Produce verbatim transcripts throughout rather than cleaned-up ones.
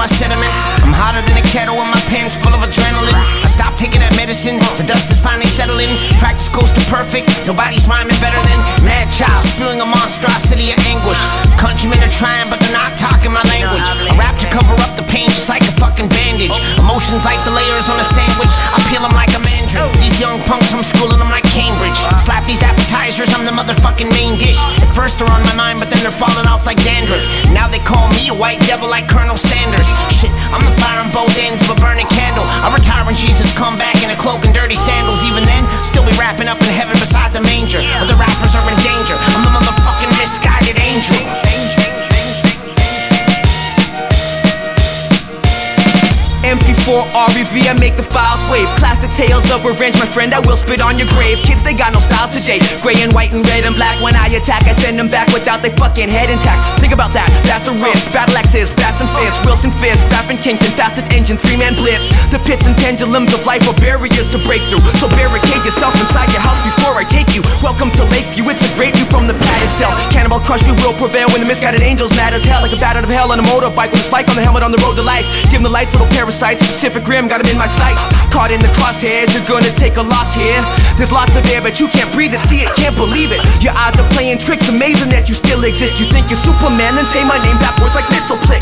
sediments. I'm hotter than a kettle and my pen's full of adrenaline. I stopped taking that medicine, the dust is finally settling. Practice close to perfect, nobody's rhyming better than mad child spewing a monstrosity of anguish. Countrymen are trying but they're not talking my language. I rap to cover up the pain just like a fucking bandage. Emotions like the layers on a sandwich, I peel them like a mandarin. These young punks, I'm schooling them like Cambridge. Slap these appetizers, I'm the motherfucking main dish. At first they're on my mind but then they're falling off like dandruff. Now they call me a white devil like Colonel Sanders. Shit, I'm the fire on both ends of a burning candle. I retire when Jesus come back in a cloak and dirty sandals. Even then, still be rapping up in heaven beside the manger. Other rappers are in danger, I'm the motherfucking misguided angel. M P four R E V, I make the files wave. Classic tales of revenge, my friend, I will spit on your grave. Kids, they got no styles today. Gray and white and red and black. When I attack, I send them back without their fucking head intact. Think about that, that's a risk. Battle axes, bats and fists. Wilson Fisk, Rappin' Kingpin, fastest engine, three-man blitz. The pits and pendulums of life are barriers to break through. So barricade yourself inside your house before I take you. Welcome to Lakeview, it's a great view from the padded cell. Cannibal crush you will prevail when the misguided angels mad as hell. Like a bat out of hell on a motorbike with a spike on the helmet on the road to life. Dim the lights, little parasites. Pacific Rim, got him in my sights. Caught in the crosshairs, you're gonna take a loss here. There's lots of air, but you can't breathe it, see it, can't believe it. Your eyes are playing tricks, amazing that you still exist. You think you're Superman, then say my name backwards like Mitzelplix.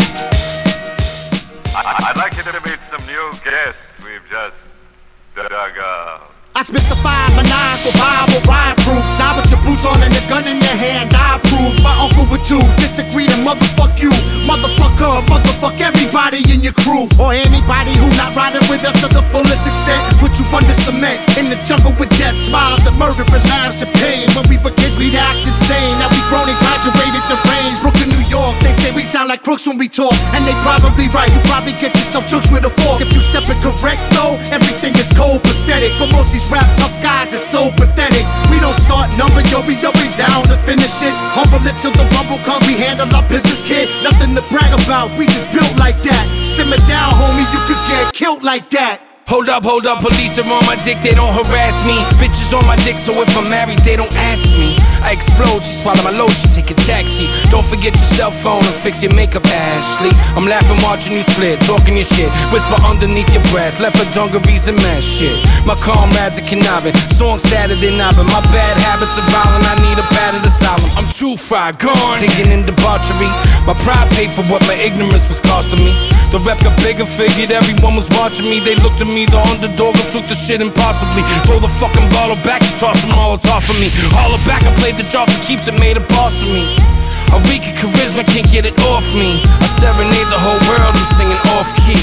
I'd like you to meet some new guests we've just dug up. I spit the five maniacal Bible rhyme proof. Die with your boots on and a gun in your hand, I proof. My uncle would too disagree to motherfuck you. Motherfucker, motherfuck everybody in your crew. Or anybody who not riding with us to the fullest extent. Put you under cement, in the jungle with death. Smiles and murder and laughs and pain. When we were kids we'd act insane. Now we grown and graduated the range. Brooklyn, New York, they say we sound like crooks when we talk. And they probably right, you probably get yourself jokes with a fork. If you step it correct though, everything is cold prosthetic. But most these rap tough guys is so pathetic. We don't start number, yo, we always down to finish it. Humble it till the rumble comes, we handle our business, kid. Nothing to brag about, we just built like that. Simmer down, homie, you could get killed like that. Hold up, hold up, police are on my dick, they don't harass me. Bitches on my dick, so if I'm married, they don't ask me. I explode, she swallow my load, she take a taxi. Don't forget your cell phone and fix your makeup, Ashley. I'm laughing, watching you split, talking your shit. Whisper underneath your breath, left her dungarees and mad shit. My comrades are conniving, songs Saturday night, but my bad habits are violent, I need a padded asylum. I'm true fried, gone, digging in debauchery. My pride paid for what my ignorance was costing me. The rep got bigger, figured everyone was watching me. They looked at me, the underdog, who took the shit impossibly. Throw the fucking bottle back, you toss them all off of me. All it back, I played the job that keeps it, made a boss of me. A reek of charisma, can't get it off me. I serenade the whole world, I'm singing off key.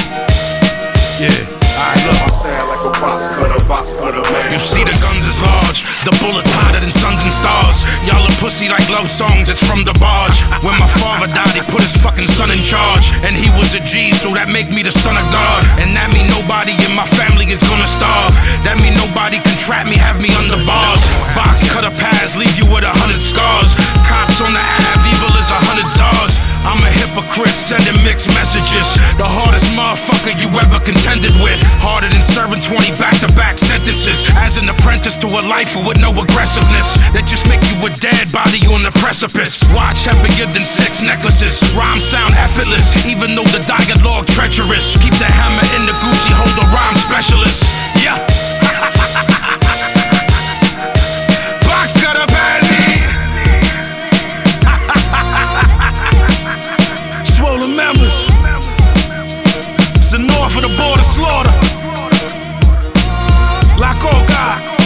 Yeah. Alright, look, I stand like a box cutter, box cutter, man. You see the guns is large, the bullets hotter than suns and stars. Y'all are pussy like love songs, it's from the barge. When my father died, he put his fucking son in charge. And he was a G, so that make me the son of God. And that mean nobody in my family is gonna starve. That mean nobody can trap me, have me under bars. Box cutter paths, leave you with a hundred scars. Cops on the Ave, evil is a hundred czars. I'm a hypocrite, sending mixed messages. The hardest motherfucker you ever contended with. Harder than serving twenty back-to-back sentences. As an apprentice to a lifer with no aggressiveness. That just make you a dead body on the precipice. Watch heavier than six necklaces. Rhymes sound effortless, even though the dialogue treacherous. Keep the hammer in the Gucci, hold the rhyme specialist. Yeah. Box got a bazzy. Swollen members. It's the north of the border slaughter. Like all God.